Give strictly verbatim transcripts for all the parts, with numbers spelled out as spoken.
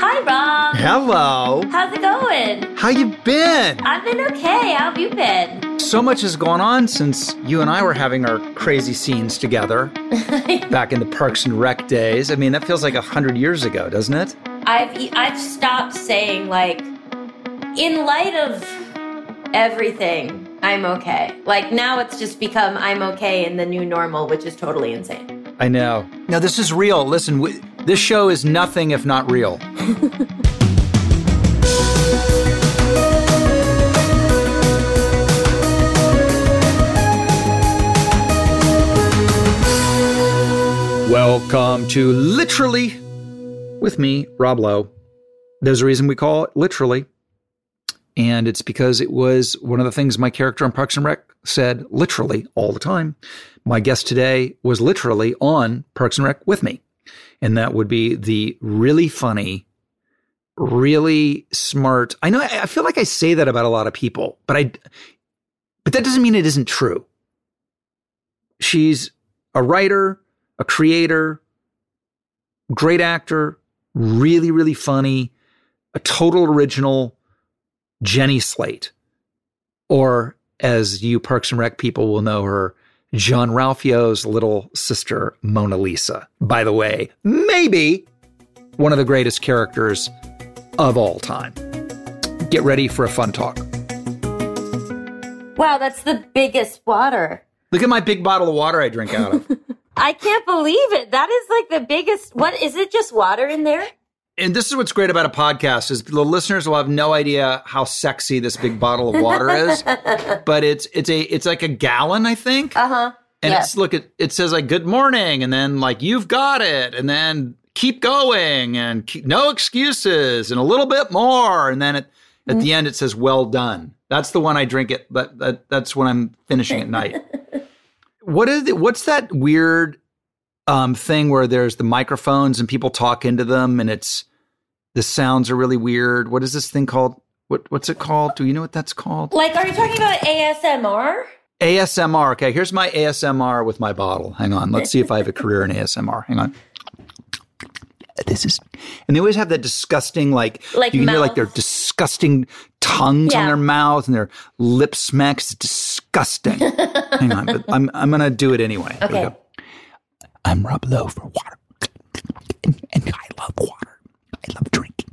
Hi, Rob. Hello. How's it going? How you been? I've been okay. How have you been? So much has gone on since you and I were having our crazy scenes together back in the Parks and Rec days. I mean, that feels like a hundred years ago, doesn't it? I've I've stopped saying, like, in light of everything, I'm okay. Like, now it's just become I'm okay in the new normal, which is totally insane. I know. Now, this is real. Listen, we, this show is nothing if not real. Welcome to Literally with me, Rob Lowe. There's a reason we call it Literally, and it's because it was one of the things my character on Parks and Rec said literally all the time. My guest today was literally on Parks and Rec with me, and that would be the really funny, really smart. I know I feel like I say that about a lot of people, but I, but that doesn't mean it isn't true. She's a writer, a creator, great actor, really, really funny, a total original, Jenny Slate, or as you Parks and Rec people will know her, Jean-Ralphio's little sister, Mona Lisa. By the way, maybe one of the greatest characters of all time. Get ready for a fun talk. Wow, that's the biggest water. Look at my big bottle of water I drink out of. I can't believe it. That is like the biggest. What is it? Just water in there? And this is what's great about a podcast is the listeners will have no idea how sexy this big bottle of water is, but it's it's a it's like a gallon, I think. Uh huh. And yeah. it's look it it says like good morning, and then like you've got it, and then keep going, and keep, no excuses, and a little bit more, and then it, at mm. the end it says well done. That's the one I drink it. But that, that's when I'm finishing at night. What is it, what's that weird um, thing where there's the microphones and people talk into them, and it's the sounds are really weird. What is this thing called? What What's it called? Do you know what that's called? Like, are you talking about A S M R? A S M R. Okay, here's my A S M R with my bottle. Hang on. Let's see if I have a career in A S M R. Hang on. This is, and they always have that disgusting, like, like you can mouth. hear like their disgusting tongues yeah. on their mouth and their lip smacks. It's disgusting. Hang on, but I'm I'm gonna do it anyway. Okay. I'm Rob Lowe for water, and, and I love water. I love drinking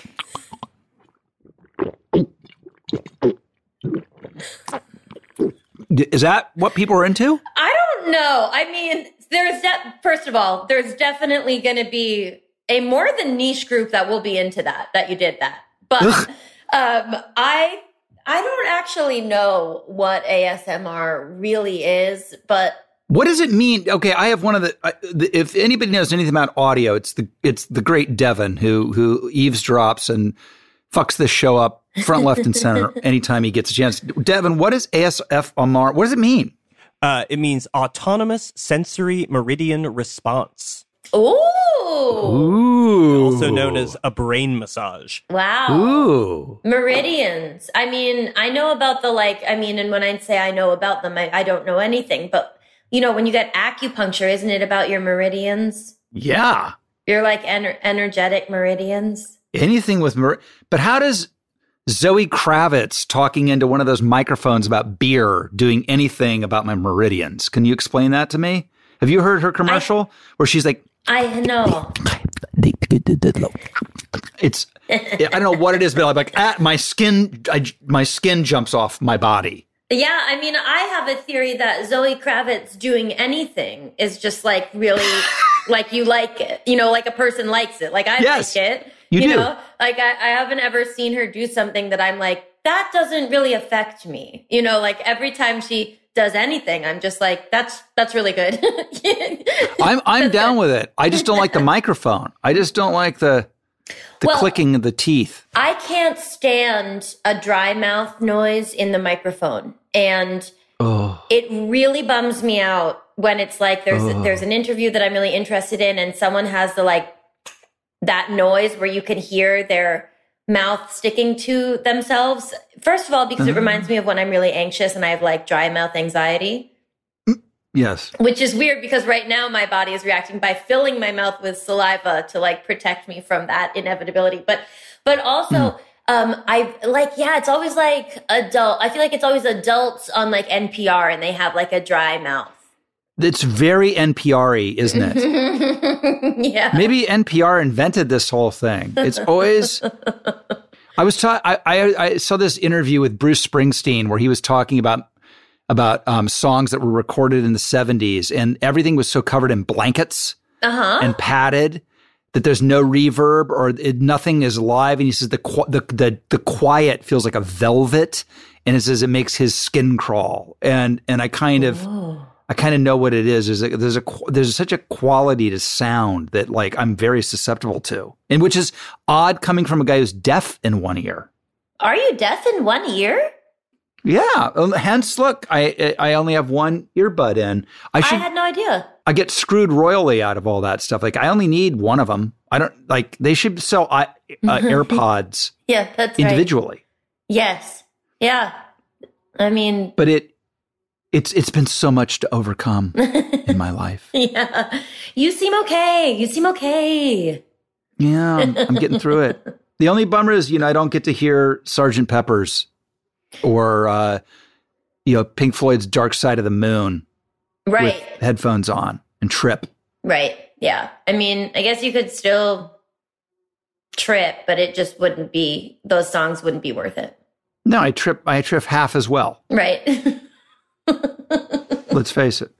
water. Is that what people are into? I don't know. I mean, there's de- first of all, there's definitely going to be a more than niche group that will be into that, that you did that. But um, I I don't actually know what A S M R really is, but what does it mean? Okay, I have one of the, uh, the. If anybody knows anything about audio, it's the it's the great Devin who who eavesdrops and fucks this show up front, left, and center anytime he gets a chance. Devin, what is A S F M R? What does it mean? Uh, it means Autonomous Sensory Meridian Response. Ooh. Ooh. Also known as a brain massage. Wow. Ooh. Meridians. I mean, I know about the, like, I mean, and when I say I know about them, I, I don't know anything. But, you know, when you get acupuncture, isn't it about your meridians? Yeah. You're like ener- energetic meridians. Anything with, mer- but how does Zoe Kravitz talking into one of those microphones about beer doing anything about my meridians? Can you explain that to me? Have you heard her commercial I, where she's like, I know. It's, I don't know what it is, but I'm like, ah, my skin, I, my skin jumps off my body. Yeah, I mean, I have a theory that Zoe Kravitz doing anything is just like really, like you like it. You know, like a person likes it. Like I yes, like it. You, you do. know, like I, I haven't ever seen her do something that I'm like, that doesn't really affect me. You know, like every time she does anything, I'm just like, that's that's really good. I'm I'm down with it. I just don't like the microphone. I just don't like the the well, clicking of the teeth. I can't stand a dry mouth noise in the microphone, and oh. it really bums me out when it's like there's oh. there's an interview that I'm really interested in, and someone has the like that noise where you can hear their mouth sticking to themselves. First of all, because uh-huh. it reminds me of when I'm really anxious and I have like dry mouth anxiety. Yes. Which is weird because right now my body is reacting by filling my mouth with saliva to like protect me from that inevitability. But, but also, mm. um, I like, yeah, it's always like adult. I feel like it's always adults on like N P R and they have like a dry mouth. It's very N P R-y, isn't it? Yeah. Maybe N P R invented this whole thing. It's always, I was ta- I, I, I saw this interview with Bruce Springsteen where he was talking about about um, songs that were recorded in the seventies, and everything was so covered in blankets uh-huh. and padded that there's no reverb or it, nothing is live. And he says the, the the the quiet feels like a velvet, and it says it makes his skin crawl. And and I kind of Whoa. I kind of know what it is. There's a, there's a there's such a quality to sound that like I'm very susceptible to, and which is odd coming from a guy who's deaf in one ear. Are you deaf in one ear? Yeah. Hence, look, I I only have one earbud in. I, should, I had no idea. I get screwed royally out of all that stuff. Like, I only need one of them. I don't like. They should sell uh, uh, AirPods. Yeah, that's individually. Right. Yes. Yeah. I mean, but it it's it's been so much to overcome in my life. Yeah. You seem okay. You seem okay. Yeah, I'm, I'm getting through it. The only bummer is, you know, I don't get to hear Sergeant Pepper's. Or, uh, you know, Pink Floyd's Dark Side of the Moon. Right. With headphones on and trip. Right. Yeah. I mean, I guess you could still trip, but it just wouldn't be, those songs wouldn't be worth it. No, I trip, I trip half as well. Right. Let's face it.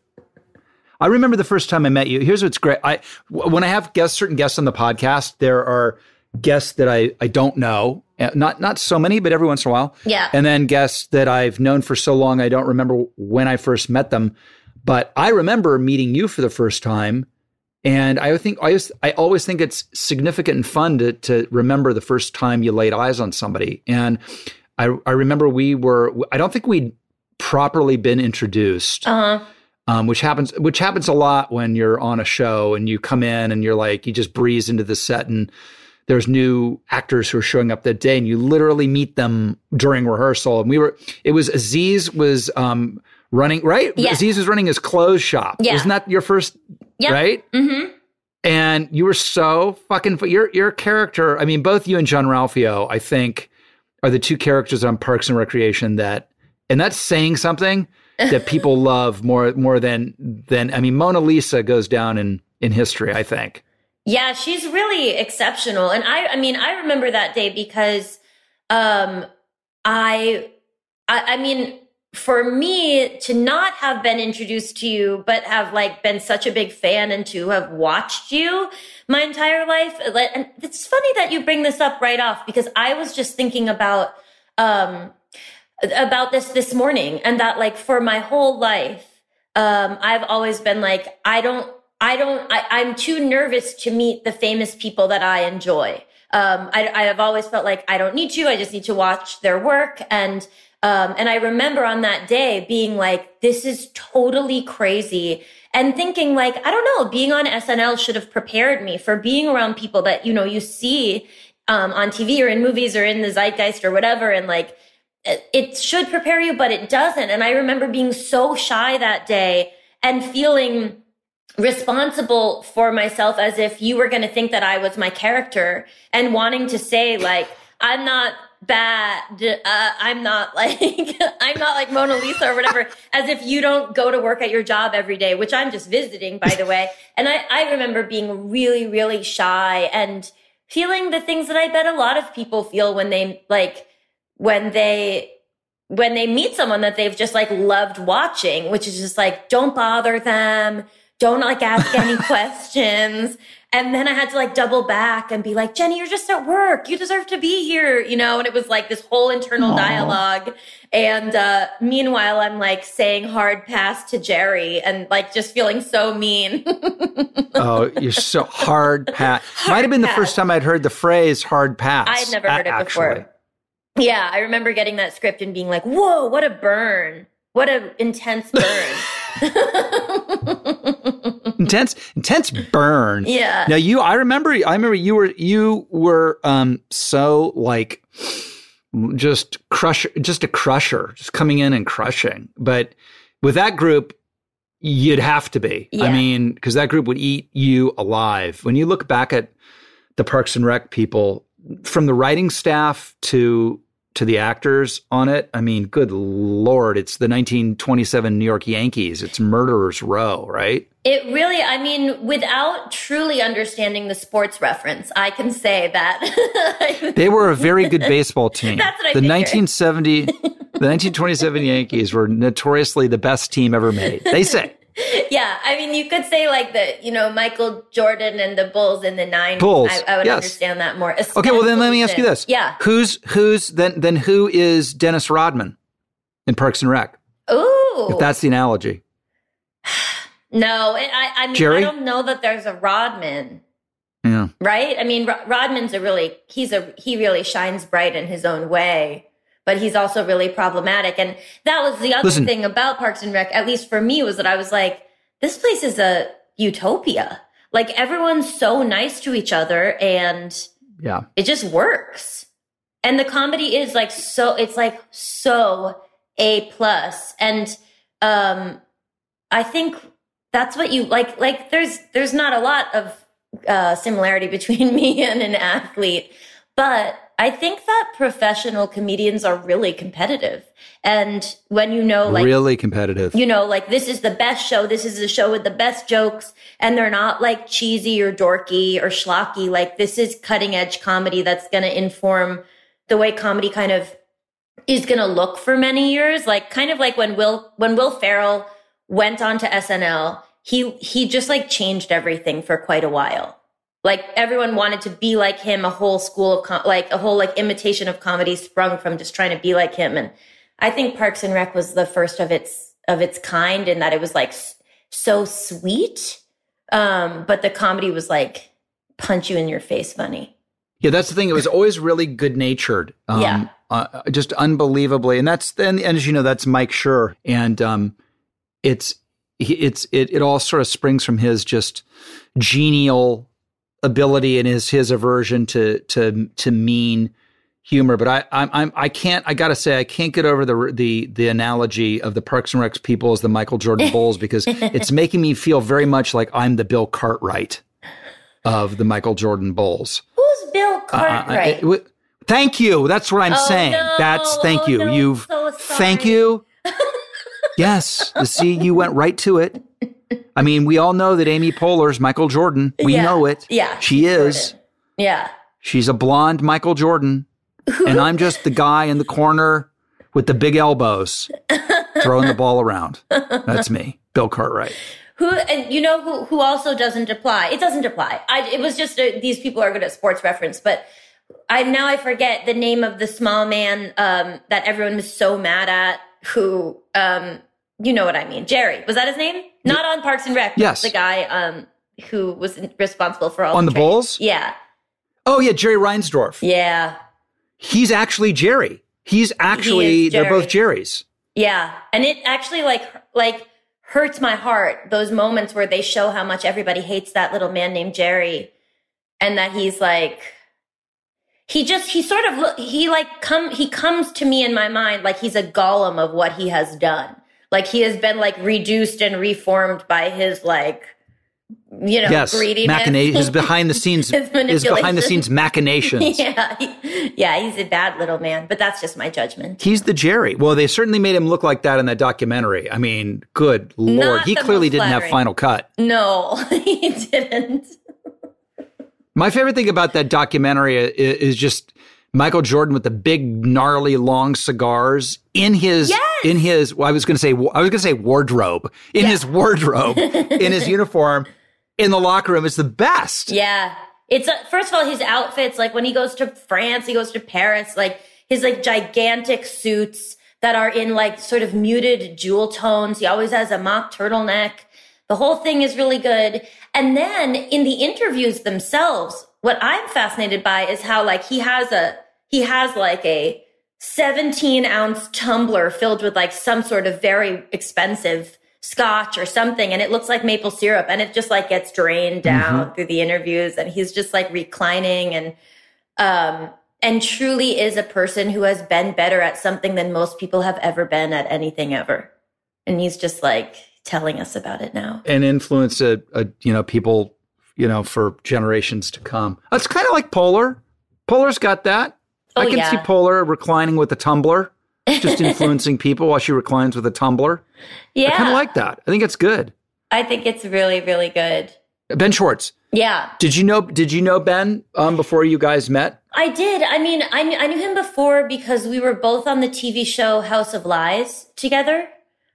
I remember the first time I met you. Here's what's great. I, when I have guests, certain guests on the podcast, there are guests that I, I don't know. Not not so many, but every once in a while. Yeah. And then guests that I've known for so long, I don't remember when I first met them. But I remember meeting you for the first time. And I think I always, I always think it's significant and fun to to remember the first time you laid eyes on somebody. And I I remember we were, I don't think we'd properly been introduced. Uh-huh. Um, which happens, which happens a lot when you're on a show and you come in and you're like, you just breeze into the set and there's new actors who are showing up that day and you literally meet them during rehearsal. And we were, it was Aziz was um, running, right? Yeah. Aziz was running his clothes shop. Yeah. Wasn't that your first, yep. right? Mm-hmm. And you were so fucking, your, your character, I mean, both you and John Ralphio, I think, are the two characters on Parks and Recreation that, and that's saying something that people love more, more than, than, I mean, Mona Lisa goes down in, in history, I think. Yeah, she's really exceptional. And I, I mean, I remember that day because, um, I, I, I mean, for me to not have been introduced to you, but have like been such a big fan and to have watched you my entire life. And it's funny that you bring this up right off because I was just thinking about, um, about this this morning and that like for my whole life, um, I've always been like, I don't, I don't, I, I'm too nervous to meet the famous people that I enjoy. Um, I, I have always felt like I don't need to, I just need to watch their work. And, um, and I remember on that day being like, this is totally crazy. And thinking like, I don't know, being on S N L should have prepared me for being around people that, you know, you see, um, on T V or in movies or in the zeitgeist or whatever. And like, it, it should prepare you, but it doesn't. And I remember being so shy that day and feeling responsible for myself as if you were going to think that I was my character and wanting to say like, I'm not bad. Uh, I'm not like, I'm not like Mona Lisa or whatever, as if you don't go to work at your job every day, which I'm just visiting, by the way. And I, I remember being really, really shy and feeling the things that I bet a lot of people feel when they like, when they, when they meet someone that they've just like loved watching, which is just like, don't bother them. Don't like ask any questions. And then I had to like double back and be like, Jenny, you're just at work. You deserve to be here, you know? And it was like this whole internal Aww. dialogue. And uh, meanwhile, I'm like saying hard pass to Jerry and like just feeling so mean. Oh, you're so hard pass. Might have been pass. The first time I'd heard the phrase hard pass. I had never heard it before. Actually. Yeah, I remember getting that script and being like, whoa, what a burn. What an intense burn. intense, intense burn. Yeah. Now you, I remember, I remember you were, you were, um, so like just crush, just a crusher, just coming in and crushing. But with that group, You'd have to be. Yeah. I mean, because that group would eat you alive. When you look back at the Parks and Rec people, from the writing staff to to the actors on it, I mean, good Lord, it's the nineteen twenty-seven New York Yankees. It's Murderers Row, right? It really, I mean, without truly understanding the sports reference, I can say that. They were a very good baseball team. That's what I The figured. nineteen seventy, the nineteen twenty-seven Yankees were notoriously the best team ever made. They say. Yeah, I mean, you could say like the, you know, Michael Jordan and the Bulls in the nineties. Bulls, I, I would yes. understand that more. Okay, well then let me ask you this. Yeah. Who's who's then then who is Dennis Rodman in Parks and Rec? Ooh. If that's the analogy. No, I, I mean, Jerry? I don't know that there's a Rodman, Yeah. right? I mean, Rod- Rodman's a really, he's a, he really shines bright in his own way, but he's also really problematic. And that was the other Listen. thing about Parks and Rec, at least for me, was that I was like, this place is a utopia. Like everyone's so nice to each other and Yeah. it just works. And the comedy is like so, it's like so A plus. And um, I think that's what you like. Like there's there's not a lot of uh, similarity between me and an athlete, but I think that professional comedians are really competitive. And when you know, like really competitive. you know, like this is the best show. This is the show with the best jokes. And they're not like cheesy or dorky or schlocky. Like this is cutting edge comedy that's going to inform the way comedy kind of is going to look for many years. Like kind of like when Will, when Will Ferrell went on to S N L, he, he just like changed everything for quite a while. Like everyone wanted to be like him. A whole school of com- like a whole like imitation of comedy sprung from just trying to be like him. And I think Parks and Rec was the first of its of its kind in that it was like s- so sweet, um, but the comedy was like punch you in your face funny. Yeah, that's the thing. It was always really good natured. Um, Yeah. uh, just unbelievably. And that's then, and as you know, that's Mike Schur. And um, it's it's it it all sort of springs from his just genial ability and his his aversion to to to mean humor. But I I'm, I'm I can't I gotta say I can't get over the the the analogy of the Parks and Rec people as the Michael Jordan Bulls because it's making me feel very much like I'm the Bill Cartwright of the Michael Jordan Bulls. Who's Bill Uh, Cartwright? it- it- thank you. That's what I'm Oh, saying. no. That's thank Oh, you. no, You've so thank sorry. you. Yes. See, you went right to it. I mean, we all know that Amy Poehler's Michael Jordan. We Yeah. know it. Yeah, She she's is. Jordan. Yeah. She's a blonde Michael Jordan. And I'm just the guy in the corner with the big elbows throwing the ball around. That's me, Bill Cartwright. Who and you know who who also doesn't apply? It doesn't apply. I, it was just a, these people are good at sports reference, but I now I forget the name of the small man um, that everyone was so mad at. Who um, you know what I mean? Jerry, was that his name? Not on Parks and Rec. but Yes. the guy um, who was responsible for all On the training. Bulls? Yeah, Oh, yeah, Jerry Reinsdorf. yeah, He's actually Jerry. He's actually, He is they're Jerry. both Jerrys. yeah, and it actually like like hurts my heart, those moments where they show how much everybody hates that little man named Jerry, and that he's like, he just, he sort of, look, he like come, he comes to me in my mind like he's a golem of what he has done. Like he has been like reduced and reformed by his like, you know, Yes, greediness. machina- his behind the scenes, His his behind the scenes manipulation. machinations. yeah, he- yeah, he's a bad little man, but that's just my judgment. He's the Jerry. Well, they certainly made him look like that in that documentary. I mean, good Lord. Not He the clearly most didn't have flattering. Final Cut. No, he didn't. My favorite thing about that documentary is, is just Michael Jordan with the big, gnarly, long cigars in his, Yes! in his, well, I was going to say, I was going to say wardrobe, in Yeah. his wardrobe, in his uniform, in the locker room. It's the best. Yeah. It's, uh, first of all, his outfits, like when he goes to France, he goes to Paris, like his like gigantic suits that are in like sort of muted jewel tones. He always has a mock turtleneck. The whole thing is really good. And then in the interviews themselves, what I'm fascinated by is how like he has a, he has like a seventeen ounce tumbler filled with like some sort of very expensive scotch or something. And it looks like maple syrup and it just like gets drained down Mm-hmm. through the interviews. And he's just like reclining and, um, and truly is a person who has been better at something than most people have ever been at anything ever. And he's just like, telling us about it now. And influence, a, a, you know, people, you know, for generations to come. It's kind of like Polar. Polar's got that. Oh, I can yeah. see Polar reclining with a tumbler, just influencing people while she reclines with a tumbler. Yeah. I kind of like that. I think it's good. I think it's really, really good. Ben Schwartz. Yeah. Did you know, did you know Ben um, before you guys met? I did. I mean, I knew, I knew him before because we were both on the T V show House of Lies together.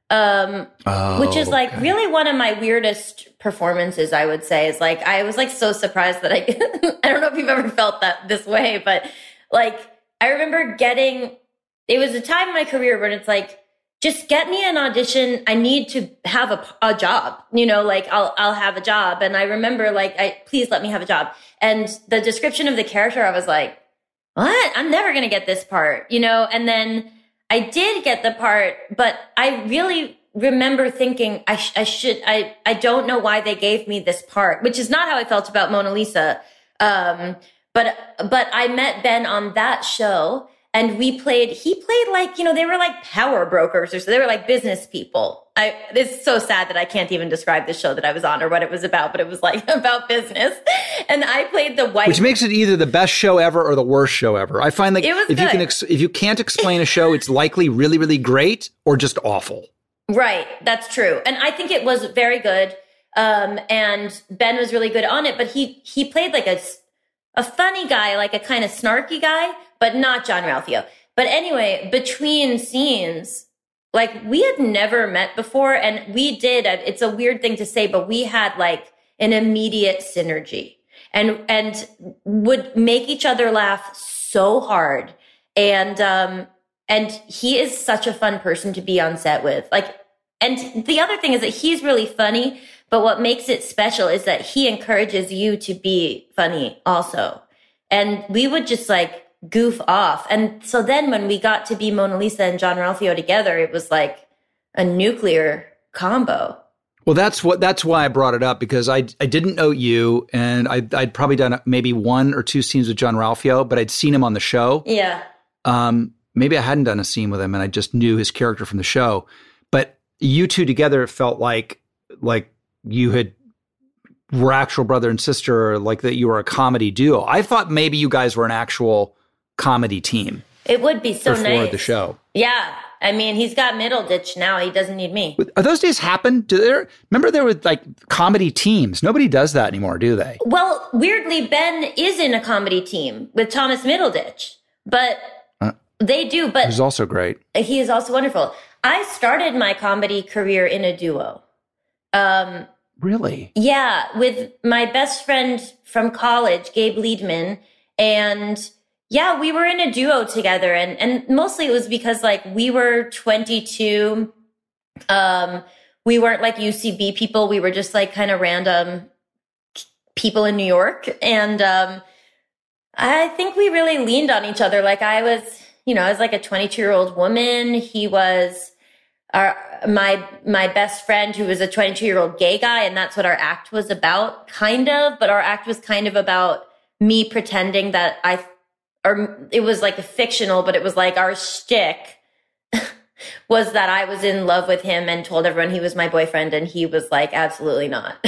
Um, oh, which is like okay. really one of my weirdest performances, I would say. Is like, I was like so surprised that I, I don't know if you've ever felt that this way, but like, I remember getting, it was a time in my career when it's like, just get me an audition. I need to have a, a job, you know, like I'll, I'll have a job. And I remember like, I, please let me have a job. And the description of the character, I was like, what? I'm never going to get this part, you know? And then I did get the part, but I really remember thinking I, sh- I should, I, I don't know why they gave me this part, which is not how I felt about Mona Lisa. Um, but, but I met Ben on that show and we played, he played like, you know, they were like power brokers or so they were like business people. I, it's so sad that I can't even describe the show that I was on or what it was about, but it was like about business. And I played the white. Which makes it either the best show ever or the worst show ever. I find like It was if you good. can, ex- if you can't explain a show, it's likely really, really great or just awful. Right. That's true. And I think it was very good. Um, and Ben was really good on it, but he, he played like a, a funny guy, like a kind of snarky guy, but not John Ralphio. But anyway, between scenes, like we had never met before and we did, it's a weird thing to say, but we had like an immediate synergy and, and would make each other laugh so hard. And, um, and he is such a fun person to be on set with. Like, and the other thing is that he's really funny, but what makes it special is that he encourages you to be funny also. And we would just like goof off. And so then when we got to be Mona Lisa and John Ralphio together, it was like a nuclear combo. Well, that's what, that's why I brought it up because I, I didn't know you and I, I'd probably done maybe one or two scenes with John Ralphio, but I'd seen him on the show. Yeah. Um, maybe I hadn't done a scene with him and I just knew his character from the show, but you two together felt like, like you had were actual brother and sister, or like that you were a comedy duo. I thought maybe you guys were an actual comedy team. It would be so before nice. the show. Yeah. I mean, he's got Middleditch now. He doesn't need me. Are those days happen? Do there, remember there were like comedy teams. Nobody does that anymore, do they? Well, weirdly, Ben is in a comedy team with Thomas Middleditch, but uh, they do. But he's also great. He is also wonderful. I started my comedy career in a duo. Um, really? Yeah, with my best friend from college, Gabe Liedman, and yeah, we were in a duo together, and and mostly it was because like we were twenty-two. Um, we weren't like U C B people. We were just like kind of random people in New York, and um, I think we really leaned on each other. Like I was, you know, I was like a twenty-two year old woman. He was our my my best friend who was a twenty-two year old gay guy, and that's what our act was about, kind of. But our act was kind of about me pretending that I. Or it was like a fictional, but it was like our shtick was that I was in love with him and told everyone he was my boyfriend, and he was like, absolutely not.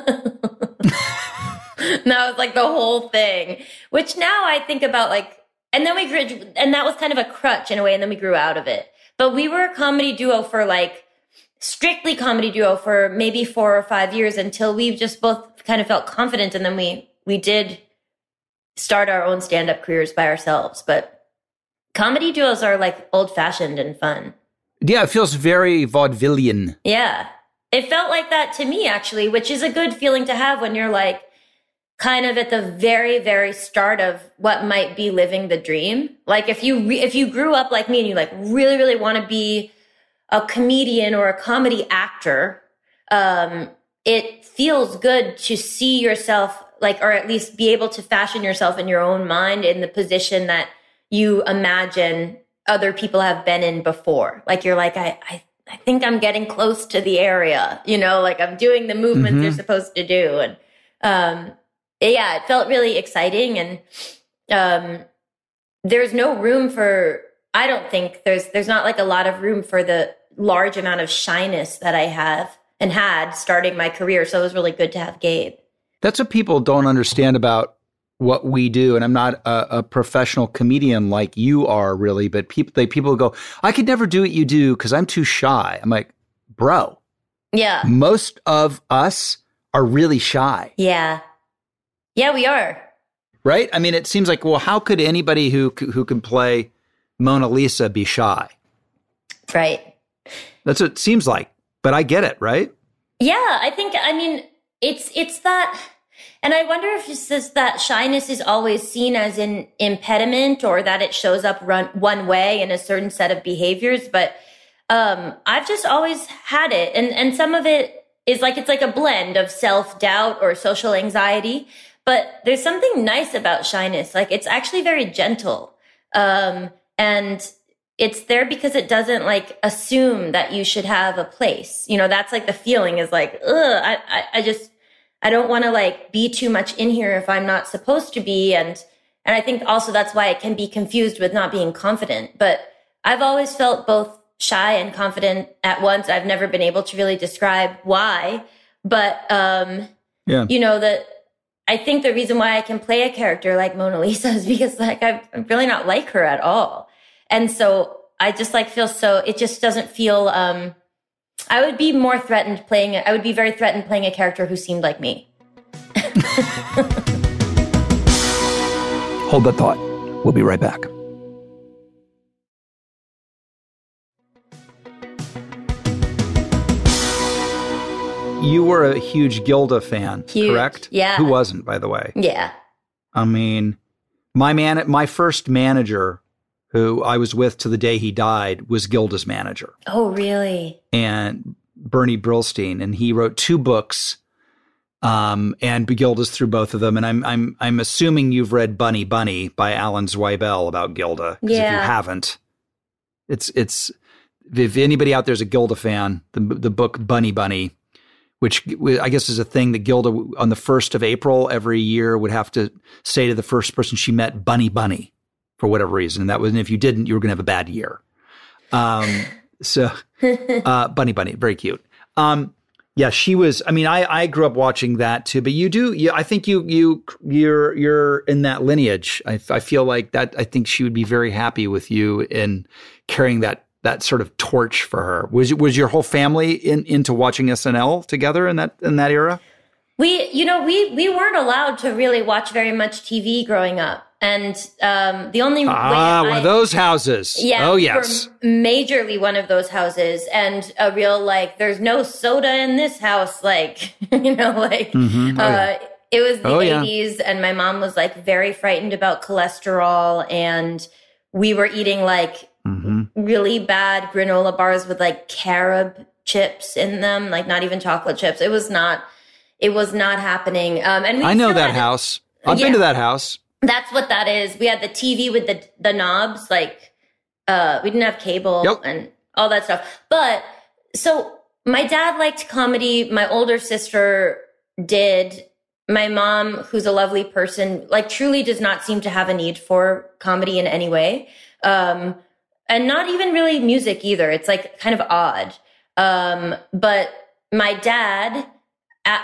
That was like the whole thing, which now I think about like, and then we grew, and that was kind of a crutch in a way, and then we grew out of it. But we were a comedy duo for like, strictly comedy duo for maybe four or five years until we just both kind of felt confident, and then we we did start our own stand-up careers by ourselves. But comedy duos are like old-fashioned and fun. Yeah, it feels very vaudevillian. Yeah. It felt like that to me, actually, which is a good feeling to have when you're like kind of at the very, very start of what might be living the dream. Like if you re- if you grew up like me and you like really, really want to be a comedian or a comedy actor, um, it feels good to see yourself like, or at least be able to fashion yourself in your own mind in the position that you imagine other people have been in before. Like you're like, I, I, I think I'm getting close to the area, you know, like I'm doing the movements Mm-hmm. you're supposed to do. And, um, yeah, it felt really exciting. And, um, there's no room for, I don't think there's, there's not like a lot of room for the large amount of shyness that I have. and had starting my career. So it was really good to have Gabe. That's what people don't understand about what we do. And I'm not a, a professional comedian like you are, really, but people they people go, I could never do what you do because I'm too shy. I'm like, bro. Yeah. Most of us are really shy. Yeah. Yeah, we are. Right? I mean, it seems like, well, how could anybody who who can play Mona Lisa be shy? Right. That's what it seems like. But I get it, right? Yeah, I think, I mean, it's it's that, and I wonder if it's just that shyness is always seen as an impediment or that it shows up run, one way in a certain set of behaviors. But um, I've just always had it. And, and some of it is like, it's like a blend of self-doubt or social anxiety. But there's something nice about shyness. Like, it's actually very gentle. Um, and it's there because it doesn't like assume that you should have a place. You know, that's like the feeling is like, ugh, I, I, I just, I don't want to like be too much in here if I'm not supposed to be. And, and I think also that's why it can be confused with not being confident. But I've always felt both shy and confident at once. I've never been able to really describe why, but, um, yeah, you know, that I think the reason why I can play a character like Mona Lisa is because like I'm really not like her at all. And so I just like feel so, it just doesn't feel, um, I would be more threatened playing, I would be very threatened playing a character who seemed like me. Hold that thought. We'll be right back. You were a huge Gilda fan, Huge. Correct? Yeah. Who wasn't, by the way? Yeah. I mean, my man, my first manager, who I was with to the day he died, was Gilda's manager. Oh, really? And Bernie Brillstein, and he wrote two books, um, and Gilda's through both of them. And I'm I'm I'm assuming you've read Bunny Bunny by Alan Zweibel about Gilda. Yeah. If you haven't, it's it's if anybody out there's a Gilda fan, the the book Bunny Bunny, which I guess is a thing that Gilda on the first of April every year would have to say to the first person she met, Bunny Bunny, for whatever reason. And that was, and if you didn't, you were going to have a bad year. Um, so, uh, Bunny Bunny, very cute. Um, yeah, she was, I mean, I, I grew up watching that too, but you do, you, I think you, you, you're, you're in that lineage. I, I feel like that, I think she would be very happy with you in carrying that, that sort of torch for her. Was, was your whole family in, into watching S N L together in that, in that era? We, you know, we, we weren't allowed to really watch very much T V growing up. And um, the only ah, way one I, of those houses. Yeah, oh yes, majorly one of those houses, and a real like, there's no soda in this house, like you know, like mm-hmm. oh, uh, yeah. It was the oh, yeah. eighties, and my mom was like very frightened about cholesterol, and we were eating like mm-hmm. really bad granola bars with like carob chips in them, like not even chocolate chips. It was not, it was not happening. Um, and we I know that had, house. I've yeah. been to that house. That's what that is. We had the T V with the the knobs, like uh, we didn't have cable yep. and all that stuff. But so my dad liked comedy. My older sister did. My mom, who's a lovely person, like truly does not seem to have a need for comedy in any way. Um, and not even really music either. It's like kind of odd. Um, but my dad, at,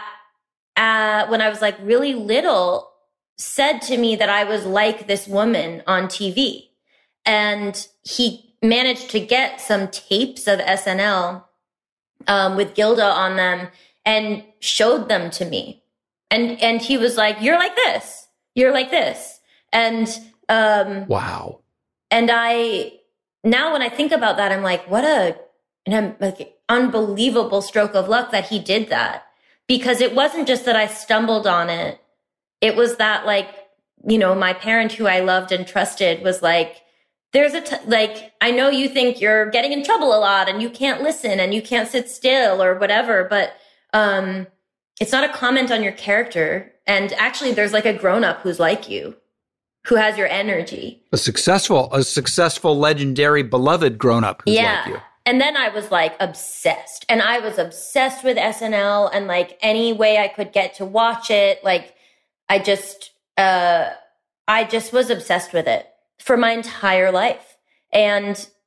at, when I was like really little, said to me that I was like this woman on T V. And he managed to get some tapes of S N L um, with Gilda on them and showed them to me. And and he was like, you're like this. You're like this. And um, wow. And I, now when I think about that, I'm like, what a an like, unbelievable stroke of luck that he did that. Because it wasn't just that I stumbled on it. It was that, like, you know, my parent who I loved and trusted was like, there's a, t- like, I know you think you're getting in trouble a lot and you can't listen and you can't sit still or whatever, but um, it's not a comment on your character. And actually, there's like a grown-up who's like you, who has your energy. A successful, a successful, legendary, beloved grown-up who's yeah. like you. And then I was like obsessed. And I was obsessed with S N L and like any way I could get to watch it, like, I just, uh, I just was obsessed with it for my entire life. And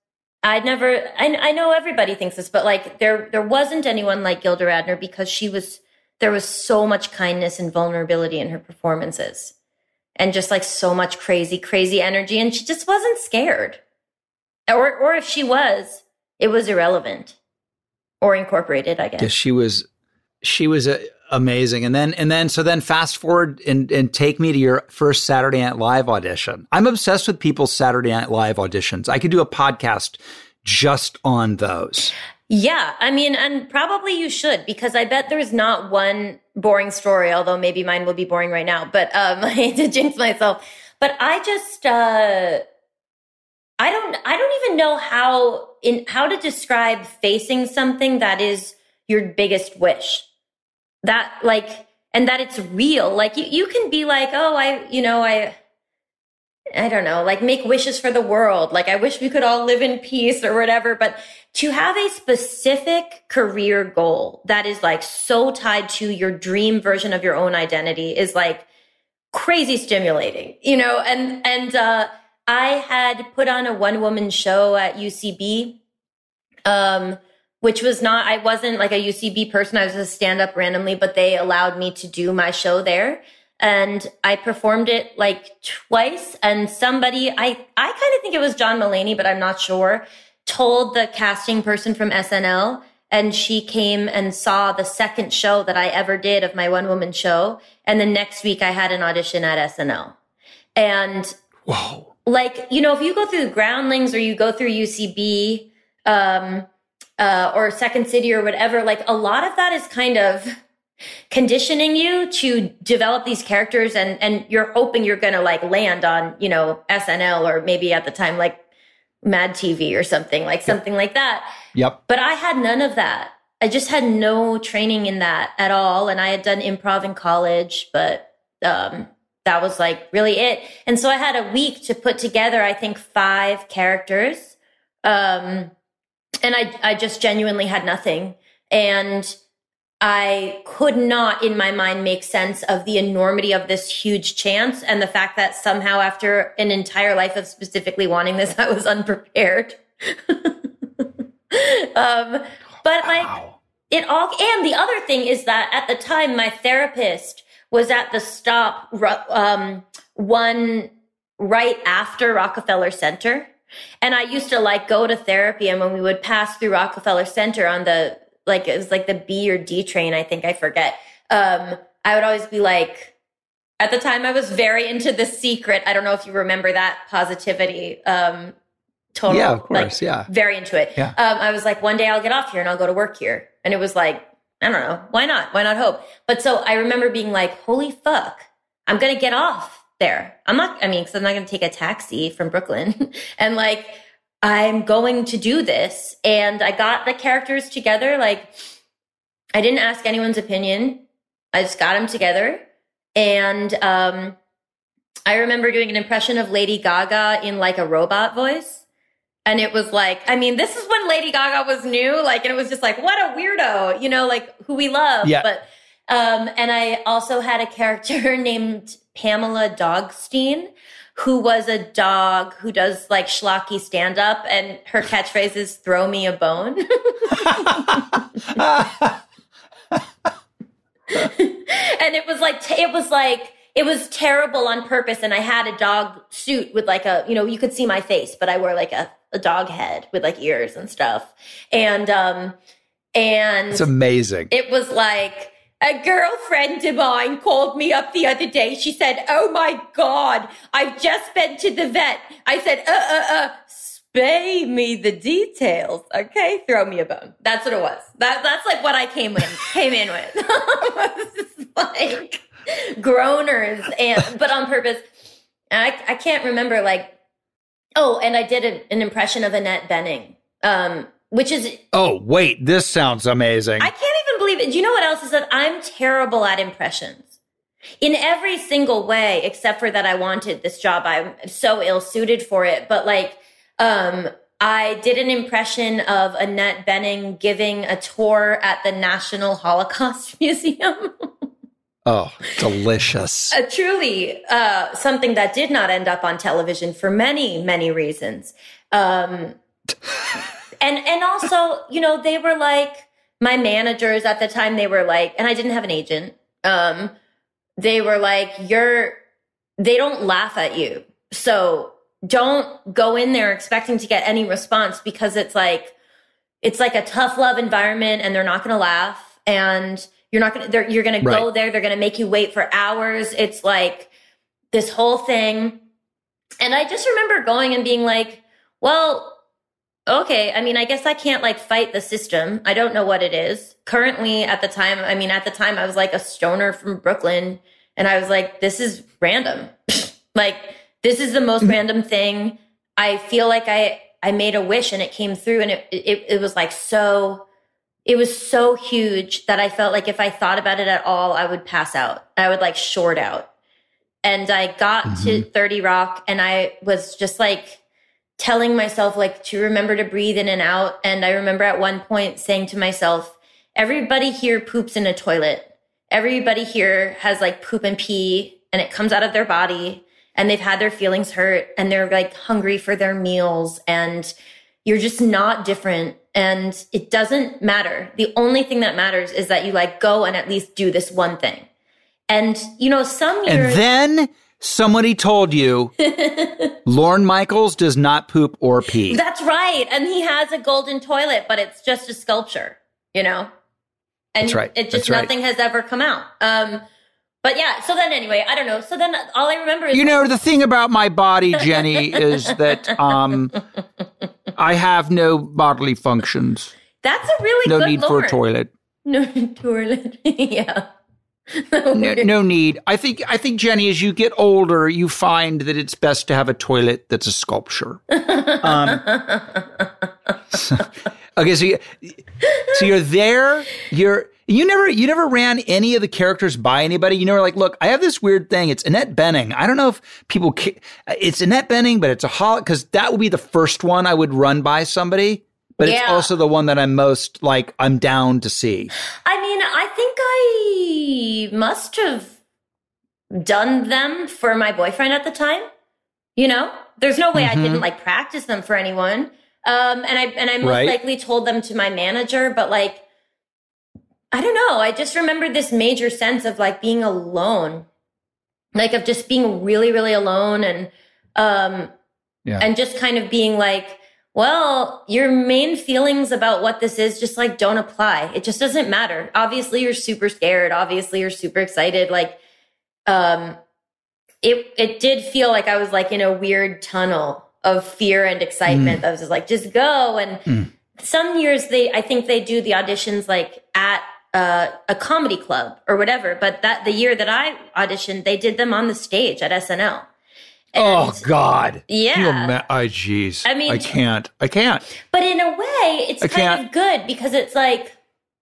I'd never, I, I know everybody thinks this, but like there, there wasn't anyone like Gilda Radner because she was, there was so much kindness and vulnerability in her performances and just like so much crazy, crazy energy. And she just wasn't scared. Or, or if she was, it was irrelevant or incorporated, I guess. Yeah, she was, she was a, amazing. And then, and then, so then fast forward and, and take me to your first Saturday Night Live audition. I'm obsessed with people's Saturday Night Live auditions. I could do a podcast just on those. Yeah. I mean, and probably you should, because I bet there's not one boring story, although maybe mine will be boring right now, but um, I hate to jinx myself. But I just, uh, I don't, I don't even know how, in how to describe facing something that is your biggest wish. That like, and that it's real. Like you, you can be like, oh, I, you know, I, I don't know, like make wishes for the world. Like I wish we could all live in peace or whatever. But to have a specific career goal that is like so tied to your dream version of your own identity is like crazy stimulating, you know? And, and, uh, I had put on a one woman show at U C B, um, which was not, I wasn't like a U C B person. I was a stand-up randomly, but they allowed me to do my show there. And I performed it like twice. And somebody, I, I kind of think it was John Mulaney, but I'm not sure, told the casting person from S N L. And she came and saw the second show that I ever did of my one-woman show. And the next week I had an audition at S N L. And whoa, like, you know, if you go through Groundlings or you go through U C B, um, Uh, or Second City or whatever, like a lot of that is kind of conditioning you to develop these characters and, and you're hoping you're going to like land on, you know, S N L or maybe at the time, like Mad T V or something like something like that. Yep. But I had none of that. I just had no training in that at all. And I had done improv in college, but, um, that was like really it. And so I had a week to put together, I think five characters. Um, And I, I just genuinely had nothing. And I could not, in my mind, make sense of the enormity of this huge chance and the fact that somehow after an entire life of specifically wanting this, I was unprepared. um, but wow. like it all, and the other thing is that at the time, my therapist was at the stop, um, one right after Rockefeller Center. And I used to like go to therapy, and when we would pass through Rockefeller Center on the, like, it was like the B or D train, I think, I forget. Um, I would always be like, at the time I was very into The Secret. I don't know if you remember that positivity. Um, total. Yeah, of course. Like, yeah. Very into it. Yeah. Um, I was like, one day I'll get off here and I'll go to work here. And it was like, I don't know. Why not? Why not hope? But so I remember being like, holy fuck, I'm going to get off there. I'm not, I mean, because I'm not going to take a taxi from Brooklyn. And like, I'm going to do this. And I got the characters together. Like, I didn't ask anyone's opinion. I just got them together. And um, I remember doing an impression of Lady Gaga in like a robot voice. And it was like, I mean, this is when Lady Gaga was new. Like, and it was just like, what a weirdo, you know, like who we love. Yeah. But, um, and I also had a character named Pamela Dogstein, who was a dog who does like schlocky stand up, and her catchphrase is throw me a bone. And it was like, it was like, it was terrible on purpose. And I had a dog suit with like a, you know, you could see my face, but I wore like a, a dog head with like ears and stuff. And, um, and it's amazing. It was like, a girlfriend of mine called me up the other day. She said, oh my God, I've just been to the vet. I said, uh, uh, uh, spay me the details. Okay. Throw me a bone. That's what it was. That, that's like what I came in, came in with. It was like groaners and, but on purpose. And I, I can't remember like, oh, and I did a, an impression of Annette Bening, um, which is, oh, wait, this sounds amazing. I can't even believe it. Do you know what else is that I'm terrible at impressions in every single way, except for that I wanted this job. I'm so ill-suited for it. But like, um, I did an impression of Annette Bening giving a tour at the National Holocaust Museum. Oh, delicious. Uh, truly, uh, something that did not end up on television for many, many reasons. Um, and and also, you know, they were like, my managers at the time, they were like, and I didn't have an agent. Um, they were like, you're, they don't laugh at you. So don't go in there expecting to get any response, because it's like, it's like a tough love environment and they're not going to laugh, and you're not going to, you're going right. to go there. They're going to make you wait for hours. It's like this whole thing. And I just remember going and being like, well, okay, I mean, I guess I can't like fight the system. I don't know what it is. Currently at the time, I mean, at the time I was like a stoner from Brooklyn, and I was like, this is random. Like, this is the most random thing. I feel like I, I made a wish and it came through, and it, it, it was like, so, it was so huge that I felt like if I thought about it at all, I would pass out. I would like short out. And I got mm-hmm. to thirty Rock, and I was just like telling myself like to remember to breathe in and out. And I remember at one point saying to myself, everybody here poops in a toilet. Everybody here has like poop and pee, and it comes out of their body, and they've had their feelings hurt, and they're like hungry for their meals, and you're just not different. And it doesn't matter. The only thing that matters is that you like go and at least do this one thing. And, you know, some years... And then somebody told you Lorne Michaels does not poop or pee. That's right. And he has a golden toilet, but it's just a sculpture, you know? And That's right. it just, That's right. nothing has ever come out. Um, but yeah, so then anyway, I don't know. So then all I remember is... You know, the thing about my body, Jenny, is that um, I have no bodily functions. That's a really no good No need Lorne. for a toilet. No toilet. Yeah. no, no need. I think, I think, Jenny, as you get older, you find that it's best to have a toilet that's a sculpture. Um, so, okay, so, you, so you're there. You're you never you never ran any of the characters by anybody. You never like, look, I have this weird thing. It's Annette Bening. I don't know if people. It's Annette Bening, but it's a hol because that would be the first one I would run by somebody. But yeah. It's also the one that I'm most like I'm down to see. I mean, I think I must have done them for my boyfriend at the time. You know, there's no way mm-hmm. I didn't like practice them for anyone. Um, and I and I most right. likely told them to my manager, but like, I don't know. I just remember this major sense of like being alone, like of just being really, really alone, and um, yeah. and just kind of being like, well, your main feelings about what this is just like don't apply. It just doesn't matter. Obviously, you're super scared. Obviously, you're super excited. Like, um, it it did feel like I was like in a weird tunnel of fear and excitement. Mm. I was just like, just go. And mm. some years they, I think they do the auditions like at uh, a comedy club or whatever. But that the year that I auditioned, they did them on the stage at S N L. And, oh God! Yeah. Oh, jeez. I mean, I can't. I can't. But in a way, it's I kind can't. of good because it's like,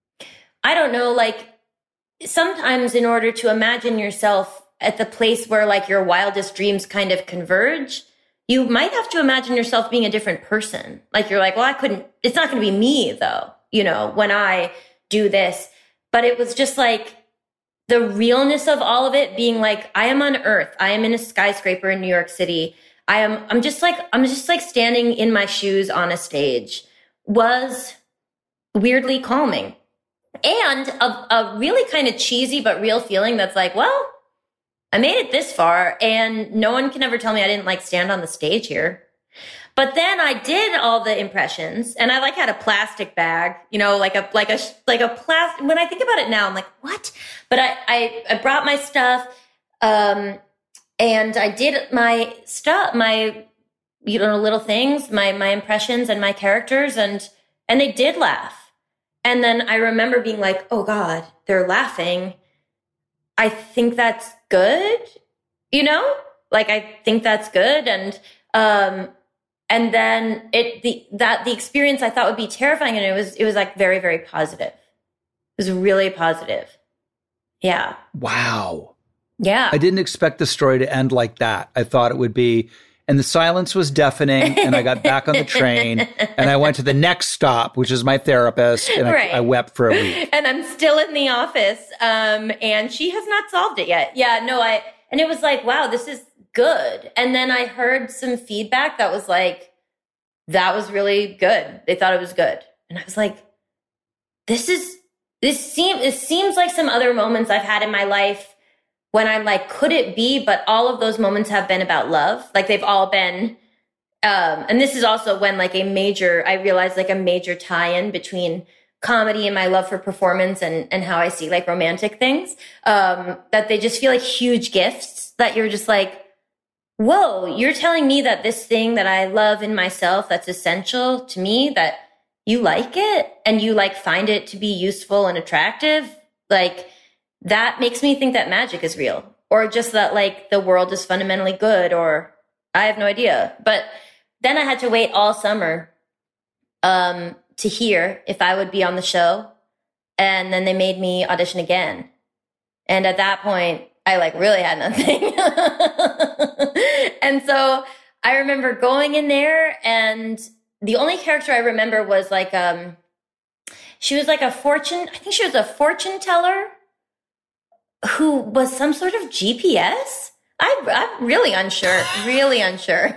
I don't know, like sometimes in order to imagine yourself at the place where like your wildest dreams kind of converge, you might have to imagine yourself being a different person. Like you're like, well, I couldn't, it's not going to be me though, you know, when I do this. But it was just like the realness of all of it being like, I am on Earth. I am in a skyscraper in New York City. I am, I'm just like, I'm just like standing in my shoes on a stage was weirdly calming. And a, a really kind of cheesy but real feeling that's like, well, I made it this far and no one can ever tell me I didn't like stand on the stage here. But then I did all the impressions and I like had a plastic bag, you know, like a, like a, like a plastic, when I think about it now, I'm like, what? But I, I, I brought my stuff, um, and I did my stuff, my, you know, little things, my, my impressions and my characters and, and they did laugh. And then I remember being like, oh God, they're laughing. I think that's good, you know, like, I think that's good. And, um, and then it, the, that the experience I thought would be terrifying. And it was, it was like very, very positive. It was really positive. Yeah. Wow. Yeah. I didn't expect the story to end like that. I thought it would be, and the silence was deafening and I got back on the train and I went to the next stop, which is my therapist. And right. I, I wept for a week. And I'm still in the office. Um, and she has not solved it yet. Yeah, no, I, and it was like, wow, this is good. And then I heard some feedback that was like, that was really good. They thought it was good. And I was like, this is, this seems, it seems like some other moments I've had in my life when I'm like, could it be? But all of those moments have been about love. Like they've all been, um, and this is also when like a major, I realized like a major tie-in between comedy and my love for performance and, and how I see like romantic things, um, that they just feel like huge gifts that you're just like, whoa, you're telling me that this thing that I love in myself, that's essential to me, that you like it and you like find it to be useful and attractive. Like that makes me think that magic is real, or just that like the world is fundamentally good, or I have no idea. But then I had to wait all summer, um, to hear if I would be on the show. And then they made me audition again. And at that point, I like really had nothing. And so I remember going in there, and the only character I remember was like, um, she was like a fortune, I think she was a fortune teller who was some sort of G P S. I, I'm really unsure, really unsure.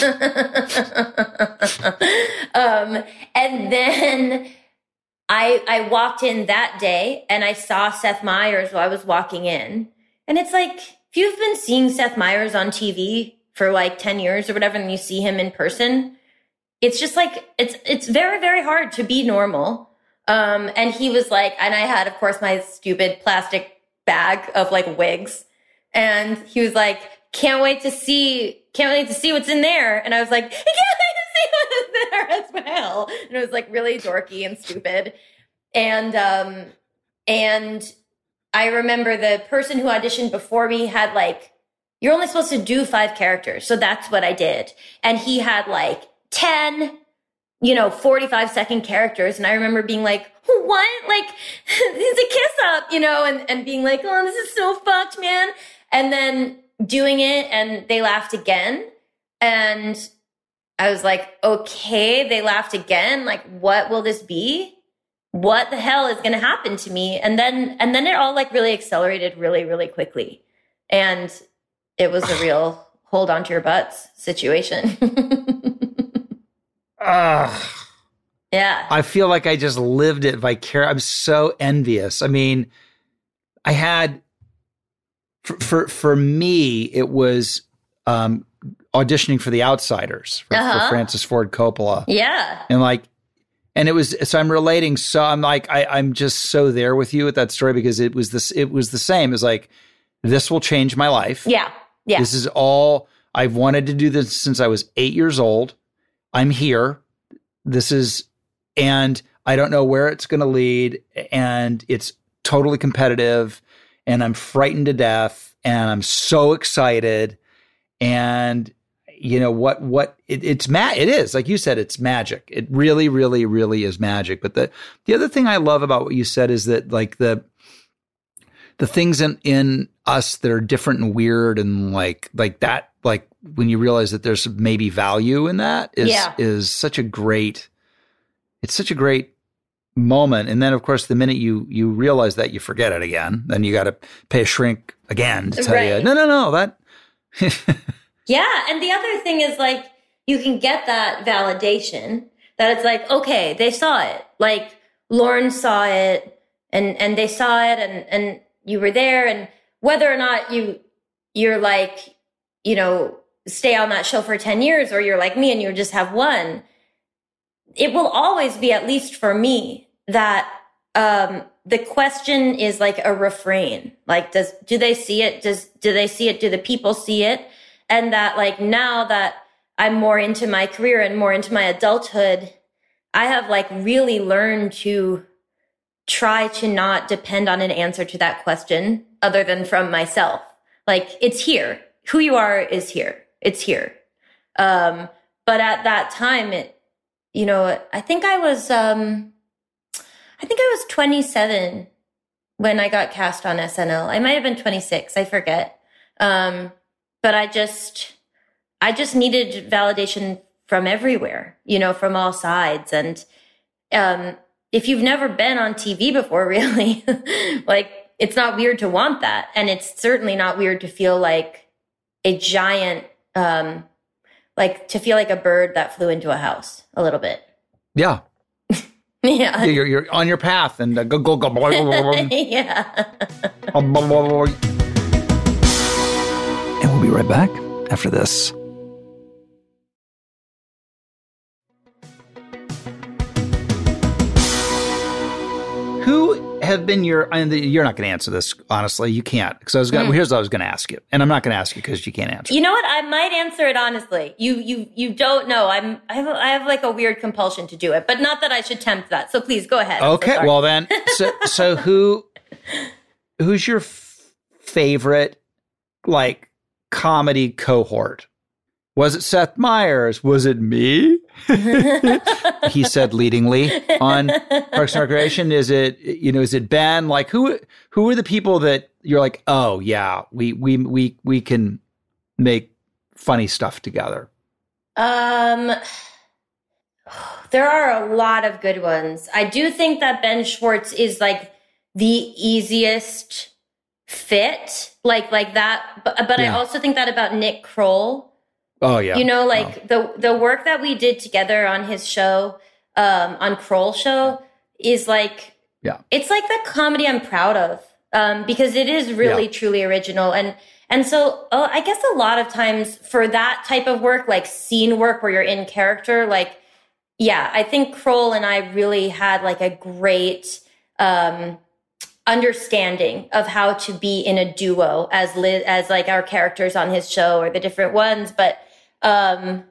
um, and then I, I walked in that day and I saw Seth Meyers while I was walking in. And it's like, if you've been seeing Seth Meyers on T V for like ten years or whatever, and you see him in person, it's just like, it's, it's very, very hard to be normal. Um, and he was like, and I had, of course, my stupid plastic bag of like wigs. And he was like, can't wait to see, can't wait to see what's in there. And I was like, I can't wait to see what's in there as well. And it was like really dorky and stupid. And, um, and I remember the person who auditioned before me had like, you're only supposed to do five characters. So that's what I did. And he had like ten, you know, forty-five second characters. And I remember being like, what? Like, it's a kiss up, you know, and, and being like, oh, this is so fucked, man. And then doing it, and they laughed again. And I was like, okay, they laughed again. Like, what will this be? What the hell is going to happen to me? And then, and then it all like really accelerated really, really quickly. And it was a real hold on to your butts situation. Ugh. Yeah. I feel like I just lived it vicariously. I'm so envious. I mean, I had, for for, for me, it was um, auditioning for The Outsiders for, uh-huh. for Francis Ford Coppola. Yeah. And like, and it was, so I'm relating. So I'm like, I, I'm just so there with you with that story, because it was this, it was the same. It's like, this will change my life. Yeah. Yeah. This is all, I've wanted to do this since I was eight years old. I'm here. This is, and I don't know where it's going to lead. And it's totally competitive. And I'm frightened to death. And I'm so excited. And you know what, what it, it's ma- it is, like you said, it's magic. It really, really, really is magic. But the, the other thing I love about what you said is that like the, the things in, in us that are different and weird and like, like that, like when you realize that there's maybe value in that is, yeah. is such a great, it's such a great moment. And then of course, the minute you, you realize that, you forget it again, then you got to pay a shrink again to tell right. you, no, no, no, that. Yeah. And the other thing is like, you can get that validation that it's like, okay, they saw it. Like Lauren saw it and, and they saw it and, and you were there. And whether or not you, you're like, you know, stay on that show for ten years, or you're like me and you just have one, it will always be, at least for me, that, um, the question is like a refrain. Like, does, do they see it? Does, do they see it? Do the people see it? And that like, now that I'm more into my career and more into my adulthood, I have like really learned to try to not depend on an answer to that question other than from myself. Like, it's here. Who you are is here. It's here. Um, but at that time, it, you know, I think I was, um, I think I was twenty-seven when I got cast on S N L. I might have been twenty-six. I forget. Um, but I just, I just needed validation from everywhere, you know, from all sides. And, um, if you've never been on T V before, really, like, it's not weird to want that. And it's certainly not weird to feel like a giant, um, like to feel like a bird that flew into a house a little bit. Yeah. Yeah. You're, you're on your path and uh, go, go, go. Yeah. And we'll be right back after this. Who have been your, and you're not going to answer this, honestly. You can't. Because I was going, mm. well, here's what I was going to ask you. And I'm not going to ask you because you can't answer. You know what? I might answer it honestly. You you you don't know. I'm I have, I have like a weird compulsion to do it, but not that I should tempt that. So please go ahead. Okay. So well then, so so who who's your f- favorite like comedy cohort? Was it Seth Meyers? Was it me? He said leadingly on Parks and Recreation. Is it, you know, is it Ben? Like who, who are the people that you're like, oh yeah, we, we, we, we can make funny stuff together? Um, there are a lot of good ones. I do think that Ben Schwartz is like the easiest fit, like, like that. But, but yeah. I also think that about Nick Kroll. Oh yeah. You know, like oh. the the work that we did together on his show, um, on Kroll Show is like, yeah, it's like the comedy I'm proud of, um, because it is really yeah. truly original. And, and so uh, I guess a lot of times for that type of work, like scene work where you're in character, like, yeah, I think Kroll and I really had like a great, um, understanding of how to be in a duo as Liz, as like our characters on his show or the different ones. But, um,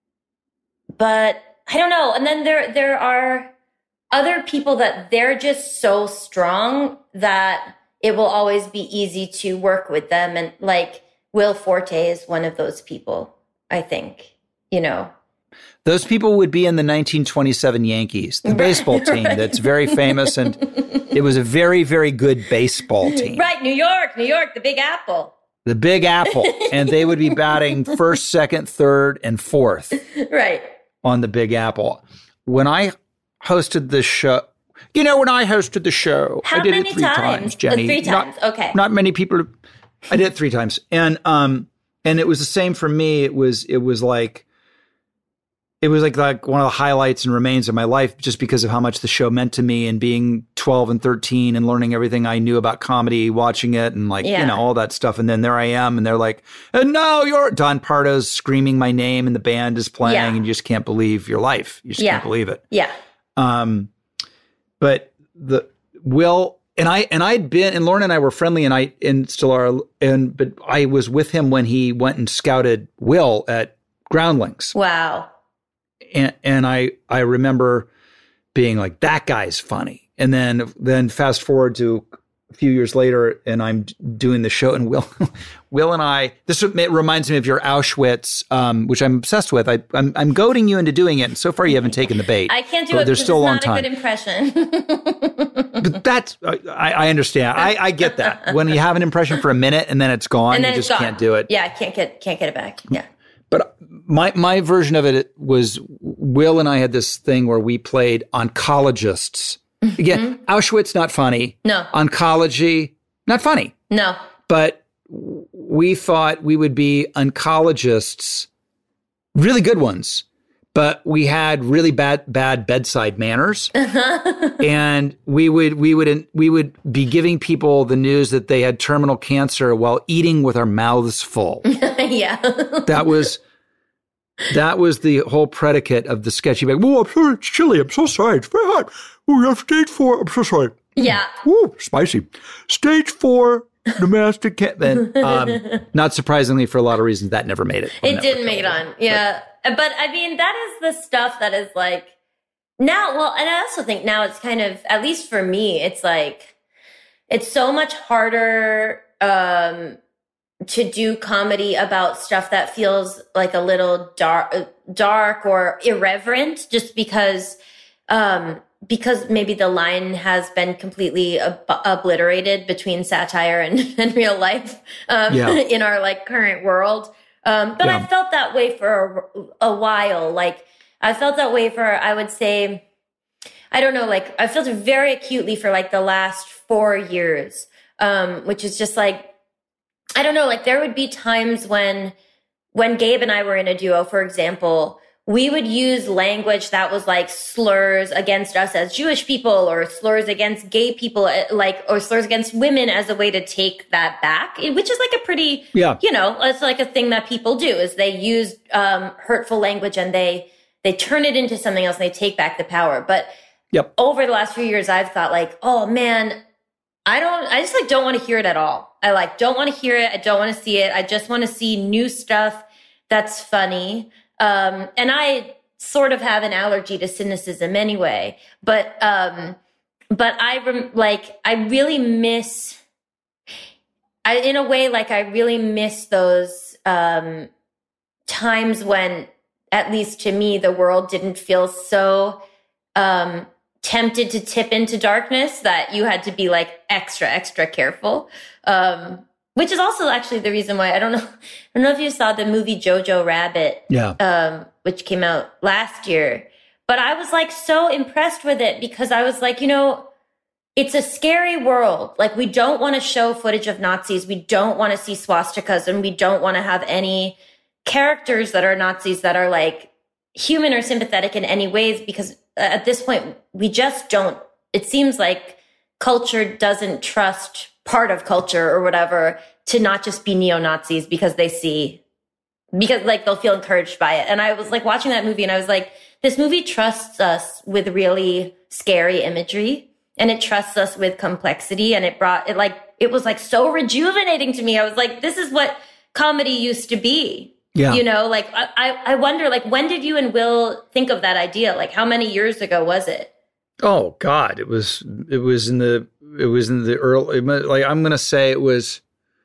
but I don't know. And then there, there are other people that they're just so strong that it will always be easy to work with them. And like Will Forte is one of those people, I think, you know. Those people would be in the nineteen twenty-seven Yankees, the baseball team right. that's very famous. And it was a very, very good baseball team. Right. New York, New York, the Big Apple. The Big Apple. And they would be batting first, second, third, and fourth. Right. On the Big Apple. When I hosted the show, you know, when I hosted the show, How I did many it three times, times Jenny. Uh, three times, not, okay. Not many people, I did it three times. And, um, and it was the same for me. It was, it was like, It was like, like one of the highlights and remains of my life just because of how much the show meant to me and being twelve and thirteen and learning everything I knew about comedy, watching it and like, yeah. you know, all that stuff. And then there I am and they're like, and now you're Don Pardo's screaming my name and the band is playing yeah. and you just can't believe your life. You just yeah. can't believe it. Yeah. Um, but the Will and I, and I'd been, and Lauren and I were friendly and I, and still are, and, but I was with him when he went and scouted Will at Groundlings. Wow. And, and I, I remember being like, that guy's funny. And then, then fast forward to a few years later and I'm doing the show and Will, Will and I, this reminds me of your Auschwitz, um, which I'm obsessed with. I, I'm, I'm goading you into doing it. And so far you haven't taken the bait. I can't do it. There's still a long time. It's not a good impression. But that's, I, I understand. I, I get that. When you have an impression for a minute and then it's gone, and then you just can't do it. Yeah. I can't get, can't get it back. Yeah. But my my version of it was Will and I had this thing where we played oncologists. Again, mm-hmm. Auschwitz, not funny. No. Oncology, not funny. No. But we thought we would be oncologists, really good ones. But we had really bad bad bedside manners, and we would we would we would be giving people the news that they had terminal cancer while eating with our mouths full. Yeah, that was that was the whole predicate of the sketchy. Like, oh, I'm sorry, it's chilly. I'm so sorry. It's very hot. Oh, you have stage four. I'm so sorry. Yeah. Ooh, spicy. Stage four. Domestic cat. Then, um, not surprisingly, for a lot of reasons, that never made it. It didn't make it on. Yeah. But, but I mean, that is the stuff that is like now. Well, and I also think now it's kind of, at least for me, it's like, it's so much harder, um, to do comedy about stuff that feels like a little dark, dark or irreverent just because, um, because maybe the line has been completely ob- obliterated between satire and, and real life, um, yeah. in our like current world. Um, but yeah. I felt that way for a, a while. Like I felt that way for, I would say, I don't know, like I felt it very acutely for like the last four years. Um, which is just like, I don't know, like there would be times when when Gabe and I were in a duo, for example, we would use language that was like slurs against us as Jewish people, or slurs against gay people, like, or slurs against women as a way to take that back, which is like a pretty, yeah. you know, it's like a thing that people do, is they use um, hurtful language and they, they turn it into something else and they take back the power. But yep. over the last few years, I've thought like, oh man, I don't, I just like don't want to hear it at all. I like don't want to hear it. I don't want to see it. I just want to see new stuff that's funny. Um, and I sort of have an allergy to cynicism anyway, but, um, but I rem- like, I really miss, I, in a way, like I really miss those, um, times when, at least to me, the world didn't feel so, um, tempted to tip into darkness that you had to be like extra, extra careful. Um, Which is also actually the reason why I don't know. I don't know if you saw the movie Jojo Rabbit, yeah, um, which came out last year. But I was like so impressed with it because I was like, you know, it's a scary world. Like we don't want to show footage of Nazis. We don't want to see swastikas, and we don't want to have any characters that are Nazis that are like human or sympathetic in any ways, because at this point we just don't. It seems like culture doesn't trust part of culture or whatever to not just be neo-Nazis because they see, because like they'll feel encouraged by it. And I was like watching that movie and I was like, this movie trusts us with really scary imagery, and it trusts us with complexity. And it brought it like, it was like so rejuvenating to me. I was like, this is what comedy used to be. Yeah. You know, like I, I wonder, like, when did you and Will think of that idea? Like how many years ago was it? Oh God, it was, it was in the, it was in the early, like I'm going to say it was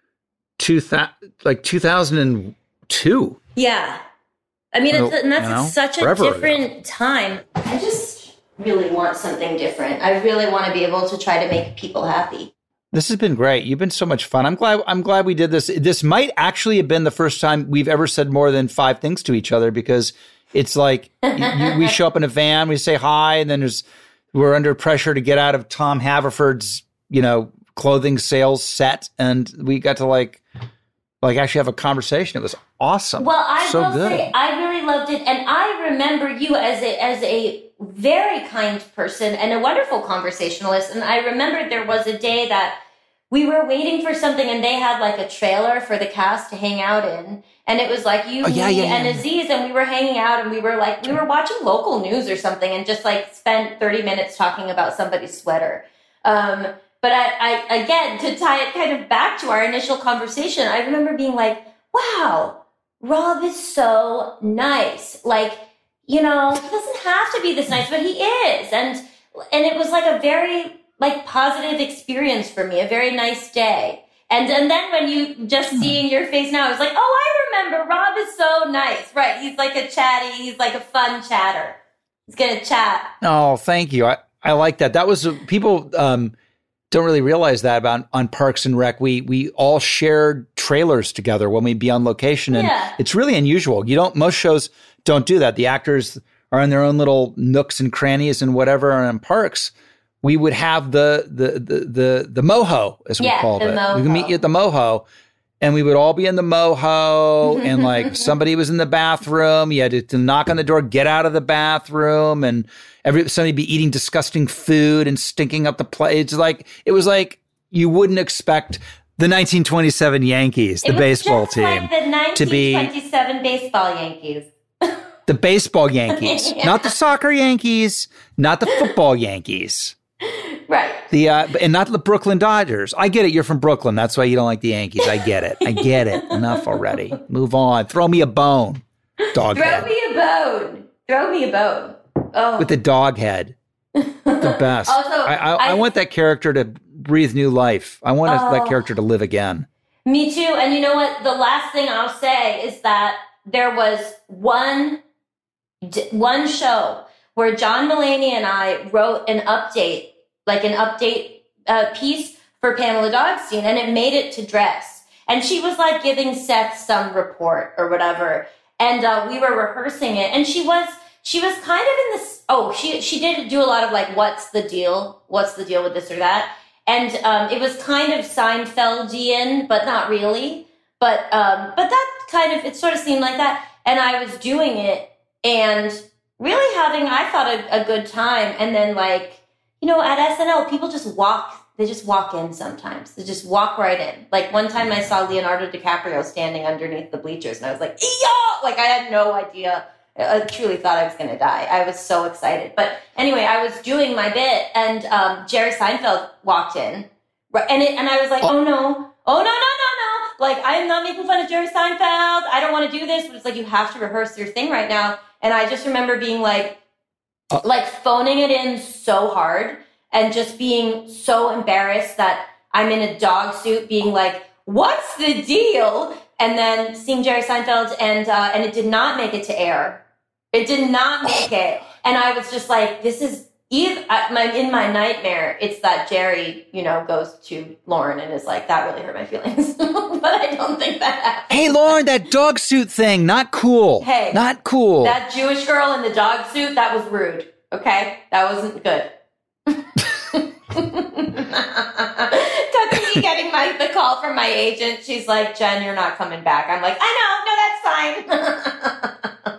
two thousand, like two thousand two. Yeah. I mean, it's, and that's you know, such a different ago. time. I just really want something different. I really want to be able to try to make people happy. This has been great. You've been so much fun. I'm glad, I'm glad we did this. This might actually have been the first time we've ever said more than five things to each other, because it's like you, you, we show up in a van, we say hi, and then there's, we're under pressure to get out of Tom Haverford's, you know, clothing sales set, and we got to like, like actually have a conversation. It was awesome. Well, I so will good. say I really loved it, and I remember you as a as a very kind person and a wonderful conversationalist. And I remember there was a day that we were waiting for something, and they had like a trailer for the cast to hang out in. And it was like you, oh, yeah, me, yeah, yeah. and Aziz, and we were hanging out, and we were like, we were watching local news or something, and just like spent thirty minutes talking about somebody's sweater. Um, but I, I, again, to tie it kind of back to our initial conversation, I remember being like, wow, Rob is so nice. Like, you know, he doesn't have to be this nice, but he is. And, and it was like a very like positive experience for me, a very nice day. And and then when you just seeing your face now, I was like, oh, I remember. Rob is so nice. Right. He's like a chatty. He's like a fun chatter. He's going to chat. Oh, thank you. I, I like that. That was uh, people um, don't really realize that about on Parks and Rec. We we all shared trailers together when we'd be on location. And yeah. It's really unusual. You don't, most shows don't do that. The actors are in their own little nooks and crannies and whatever. And in Parks, we would have the the the the, the moho, as we yeah, called it. Moho. We could meet you at the moho, and we would all be in the moho, and like somebody was in the bathroom. You had to, to knock on the door, get out of the bathroom, and every somebody be eating disgusting food and stinking up the place. It's like it was like you wouldn't expect the nineteen twenty-seven Yankees, the it was baseball just team, like the to be nineteen twenty-seven baseball Yankees. The baseball Yankees, yeah. Not the soccer Yankees, not the football Yankees. Right. The uh, and not the Brooklyn Dodgers. I get it. You're from Brooklyn. That's why you don't like the Yankees. I get it. I get it. Enough already. Move on. Throw me a bone, dog Throw head. me a bone. Throw me a bone. Oh. With the dog head. The best. Also, I, I, I, I want that character to breathe new life. I want oh. that character to live again. Me too. And you know what? The last thing I'll say is that there was one one show where John Mulaney and I wrote an update, like an update uh, piece for Pamela Dogstein, and it made it to Dress. And she was like giving Seth some report or whatever. And uh, we were rehearsing it. And she was, she was kind of in this, oh, she, she did do a lot of like, what's the deal? What's the deal with this or that? And um, it was kind of Seinfeldian, but not really. But um, but that kind of, it sort of seemed like that. And I was doing it and really having, I thought, a, a good time. And then, like, you know, at S N L, people just walk, they just walk in sometimes. They just walk right in. Like, one time I saw Leonardo DiCaprio standing underneath the bleachers, and I was like, yo! Like, I had no idea. I truly thought I was going to die. I was so excited. But anyway, I was doing my bit, and um, Jerry Seinfeld walked in. And, it, and I was like, oh, no. Oh, no, no, no, no. Like, I am not making fun of Jerry Seinfeld. I don't want to do this. But it's like, you have to rehearse your thing right now. And I just remember being like, uh, like phoning it in so hard and just being so embarrassed that I'm in a dog suit being like, what's the deal? And then seeing Jerry Seinfeld, and uh, and it did not make it to air. It did not make it. And I was just like, this is, even, I, my, in my nightmare, it's that Jerry, you know, goes to Lauren and is like, that really hurt my feelings. But I don't think that happened. Hey, Lauren, that dog suit thing, not cool. Hey. Not cool. That Jewish girl in the dog suit, that was rude. Okay? That wasn't good. Took me getting my, the call from my agent. She's like, Jen, you're not coming back. I'm like, I know. No, that's fine.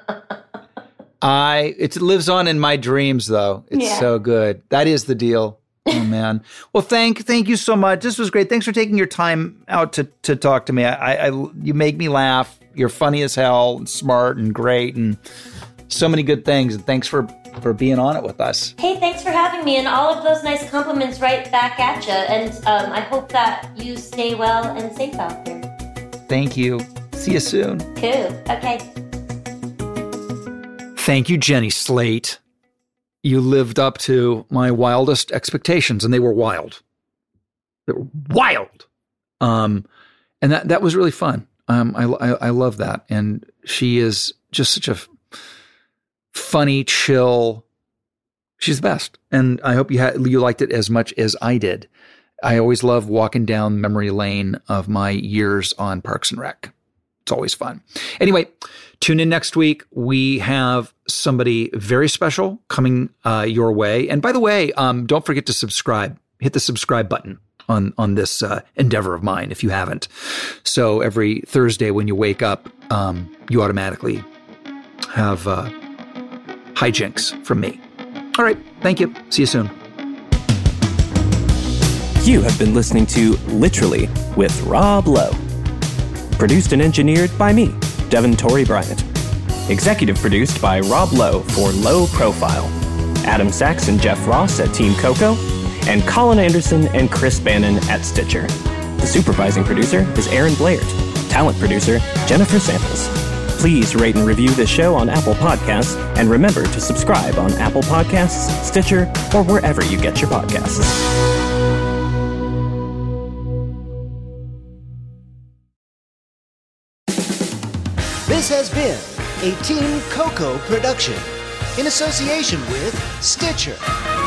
I it lives on in my dreams, though. It's yeah. so good. That is the deal. Oh man. Well, thank thank you so much. This was great. Thanks for taking your time out to to talk to me. I, I you make me laugh. You're funny as hell, and smart and great, and so many good things. And thanks for for being on it with us. Hey, thanks for having me, and all of those nice compliments right back at you. And um, I hope that you stay well and safe out there. Thank you. See you soon. Cool. Okay. Thank you, Jenny Slate. You lived up to my wildest expectations, and they were wild. They were wild. Um, and that, that was really fun. Um, I, I, I love that. And she is just such a f- funny, chill. She's the best. And I hope you had, you liked it as much as I did. I always love walking down memory lane of my years on Parks and Rec. It's always fun. Anyway, tune in next week. We have somebody very special coming uh, your way. And by the way, um, don't forget to subscribe. Hit the subscribe button on, on this uh, endeavor of mine if you haven't. So every Thursday when you wake up, um, you automatically have uh, hijinks from me. All right. Thank you. See you soon. You have been listening to Literally with Rob Lowe. Produced and engineered by me, Devin Torrey Bryant. Executive produced by Rob Lowe for Low Profile. Adam Sachs and Jeff Ross at Team Coco. And Colin Anderson and Chris Bannon at Stitcher. The supervising producer is Aaron Blair. Talent producer, Jennifer Samples. Please rate and review this show on Apple Podcasts. And remember to subscribe on Apple Podcasts, Stitcher, or wherever you get your podcasts. This has been a Team Coco production in association with Stitcher.